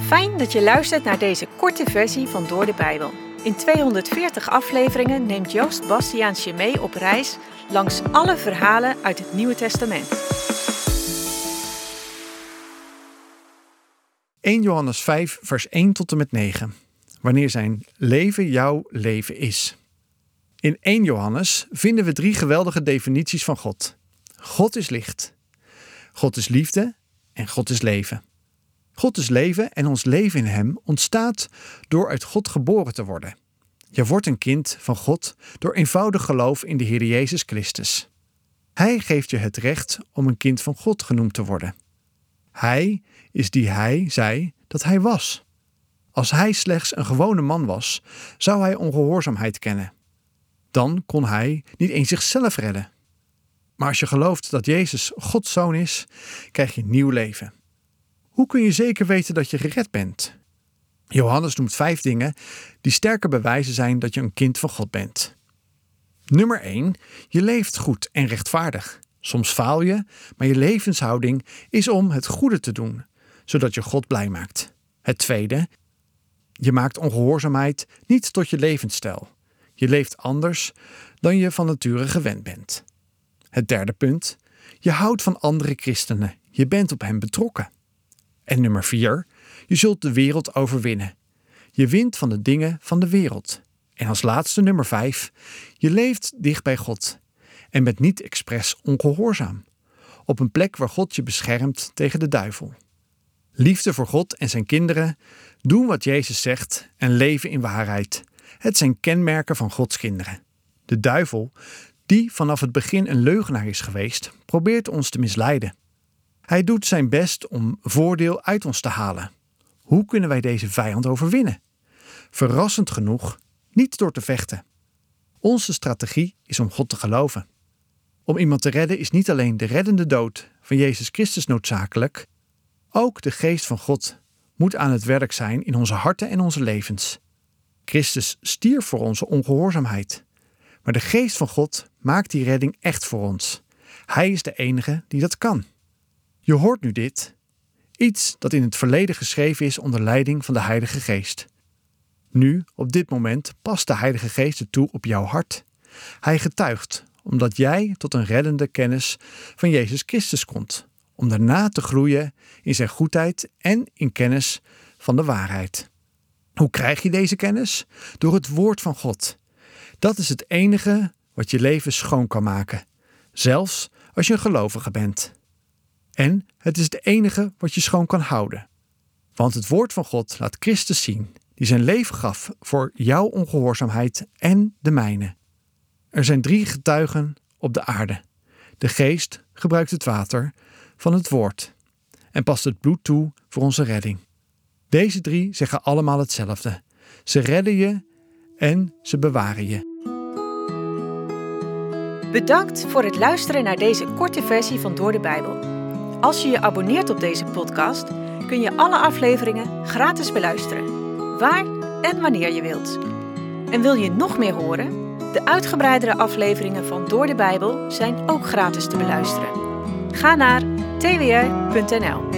Fijn dat je luistert naar deze korte versie van Door de Bijbel. In 240 afleveringen neemt Joost Bastiaans je mee op reis langs alle verhalen uit het Nieuwe Testament. 1 Johannes 5 vers 1 tot en met 9. Wanneer zijn leven jouw leven is. In 1 Johannes vinden we 3 geweldige definities van God. God is licht. God is liefde en God is leven. God is leven en ons leven in hem ontstaat door uit God geboren te worden. Je wordt een kind van God door eenvoudig geloof in de Heer Jezus Christus. Hij geeft je het recht om een kind van God genoemd te worden. Hij is die hij zei dat hij was. Als hij slechts een gewone man was, zou hij ongehoorzaamheid kennen. Dan kon hij niet eens zichzelf redden. Maar als je gelooft dat Jezus Gods Zoon is, krijg je nieuw leven. Hoe kun je zeker weten dat je gered bent? Johannes noemt 5 dingen die sterke bewijzen zijn dat je een kind van God bent. Nummer 1. Je leeft goed en rechtvaardig. Soms faal je, maar je levenshouding is om het goede te doen, zodat je God blij maakt. Het tweede. Je maakt ongehoorzaamheid niet tot je levensstijl. Je leeft anders dan je van nature gewend bent. Het derde punt. Je houdt van andere christenen. Je bent op hen betrokken. En nummer 4. Je zult de wereld overwinnen. Je wint van de dingen van de wereld. En als laatste nummer 5. Je leeft dicht bij God. En bent niet expres ongehoorzaam. Op een plek waar God je beschermt tegen de duivel. Liefde voor God en zijn kinderen. Doen wat Jezus zegt en leven in waarheid. Het zijn kenmerken van Gods kinderen. De duivel, die vanaf het begin een leugenaar is geweest, probeert ons te misleiden. Hij doet zijn best om voordeel uit ons te halen. Hoe kunnen wij deze vijand overwinnen? Verrassend genoeg, niet door te vechten. Onze strategie is om God te geloven. Om iemand te redden is niet alleen de reddende dood van Jezus Christus noodzakelijk. Ook de geest van God moet aan het werk zijn in onze harten en onze levens. Christus stierf voor onze ongehoorzaamheid. Maar de geest van God maakt die redding echt voor ons. Hij is de enige die dat kan. Je hoort nu dit. Iets dat in het verleden geschreven is onder leiding van de Heilige Geest. Nu, op dit moment, past de Heilige Geest het toe op jouw hart. Hij getuigt, omdat jij tot een reddende kennis van Jezus Christus komt. Om daarna te groeien in zijn goedheid en in kennis van de waarheid. Hoe krijg je deze kennis? Door het woord van God. Dat is het enige wat je leven schoon kan maken. Zelfs als je een gelovige bent. En het is het enige wat je schoon kan houden. Want het woord van God laat Christus zien, die zijn leven gaf voor jouw ongehoorzaamheid en de mijne. Er zijn 3 getuigen op de aarde. De geest gebruikt het water van het woord en past het bloed toe voor onze redding. Deze 3 zeggen allemaal hetzelfde. Ze redden je en ze bewaren je. Bedankt voor het luisteren naar deze korte versie van Door de Bijbel. Als je je abonneert op deze podcast, kun je alle afleveringen gratis beluisteren. Waar en wanneer je wilt. En wil je nog meer horen? De uitgebreidere afleveringen van Door de Bijbel zijn ook gratis te beluisteren. Ga naar twr.nl.